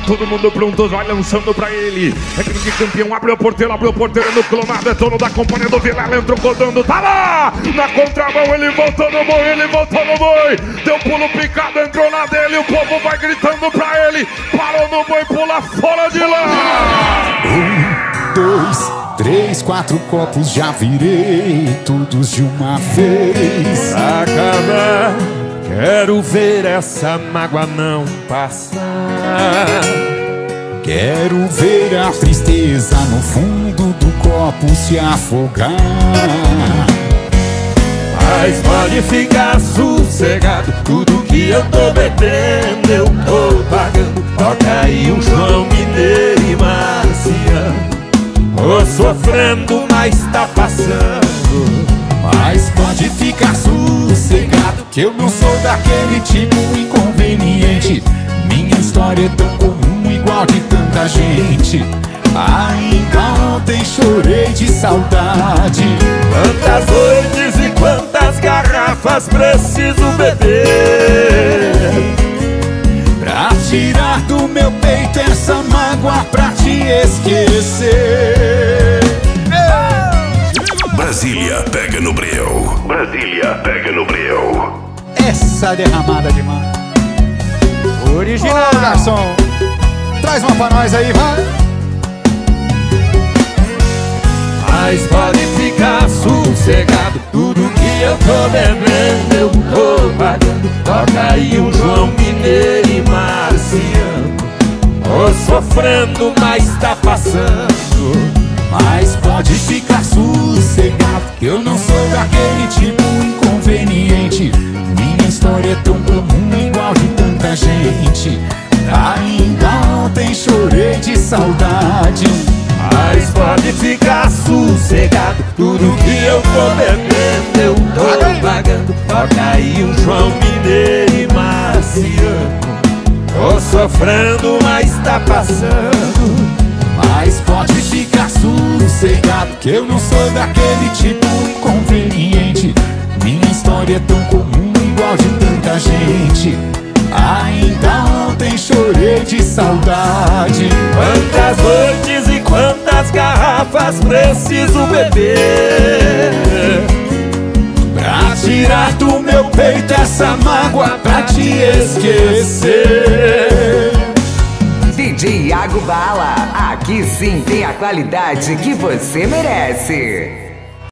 Todo mundo pronto, vai lançando pra ele. É grande campeão, abriu a porteira no clonado. É dono da companhia do Vilela, entrou rodando, tá lá! Na contramão, ele voltou no boi, deu pulo picado, entrou na dele. O povo vai gritando pra ele. Parou no boi, pula fora de lá! 1, 2, 3, 4 copos já virei, todos de uma vez. Pra acabar, quero ver essa mágoa não passar. Quero ver a tristeza no fundo do copo se afogar. Mas pode ficar sossegado, tudo que eu tô bebendo eu tô pagando. Toca aí um João Mineiro e Marciano. Tô sofrendo, mas tá passando. Mas pode ficar sossegado, que eu não sou daquele tipo inconveniente. Minha história é tão comum, igual de tanta gente. Ainda ontem chorei de saudade. Quantas noites e quantas garrafas preciso beber pra tirar do meu peito essa mágoa, pra te esquecer. Brasília pega no breu. Brasília pega no breu. Essa derramada de mão original. Ô, garçom, traz uma pra nós aí, vai. Mas pode ficar sossegado, tudo que eu tô bebendo eu tô pagando. Toca aí um João Mineiro e Marciano. Tô sofrendo, mas tá passando. Mas pode ficar sossegado, que eu não sou daquele tipo inconveniente. Minha história é tão comum, igual de tanta gente. Ainda ontem chorei de saudade. Mas pode ficar sossegado, tudo que eu tô bebendo eu tô pagando. Toca aí um João Mineiro e Marciano. Tô sofrendo, mas tá passando. Mas pode ficar sossegado, que eu não sou daquele tipo inconveniente. Minha história é tão comum, igual de tanta gente. Ainda ontem chorei de saudade. Quantas noites e quantas garrafas preciso beber pra tirar do meu peito essa mágoa, pra te esquecer. DJ Iago Bala, aqui sim tem a qualidade que você merece.